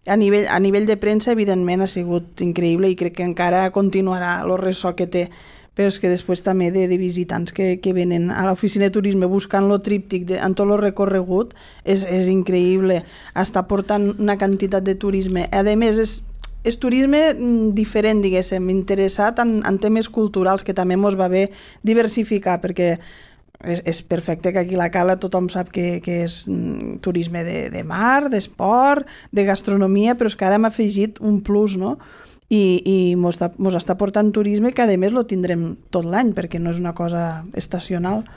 A nivell de premsa, evidentment, ha sigut increïble i crec que encara continuarà el ressò que té, però és que després també de visitants que venen a l'oficina de turisme buscant el tríptic en tot el recorregut és increïble. Està portant una quantitat de turisme. A més, és turisme diferent, diguéssim, interessat en temes culturals, que també ens va bé diversificar, perquè és perfecte que aquí a la Cala tothom sap que és turisme de mar, d'esport, de gastronomia, però és que ara hem afegit un plus, no? I mos està portant turisme que a més lo tindrem tot l'any, perquè no és una cosa estacional.